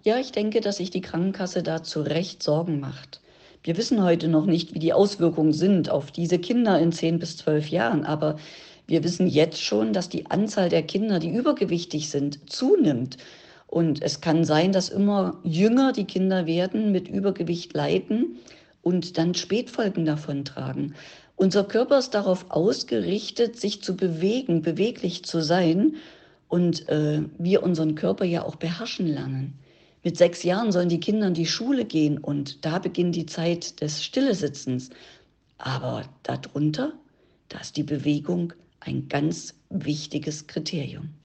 Ja, ich denke, dass sich die Krankenkasse da zu Recht Sorgen macht. Wir wissen heute noch nicht, wie die Auswirkungen sind auf diese Kinder in 10 bis 12 Jahren, aber wir wissen jetzt schon, dass die Anzahl der Kinder, die übergewichtig sind, zunimmt. Und es kann sein, dass immer jünger die Kinder werden, mit Übergewicht leiden und dann Spätfolgen davontragen. Unser Körper ist darauf ausgerichtet, sich zu bewegen, beweglich zu sein und wir unseren Körper ja auch beherrschen lernen. Mit 6 Jahren sollen die Kinder in die Schule gehen und da beginnt die Zeit des Stillesitzens. Aber darunter, da ist die Bewegung ein ganz wichtiges Kriterium.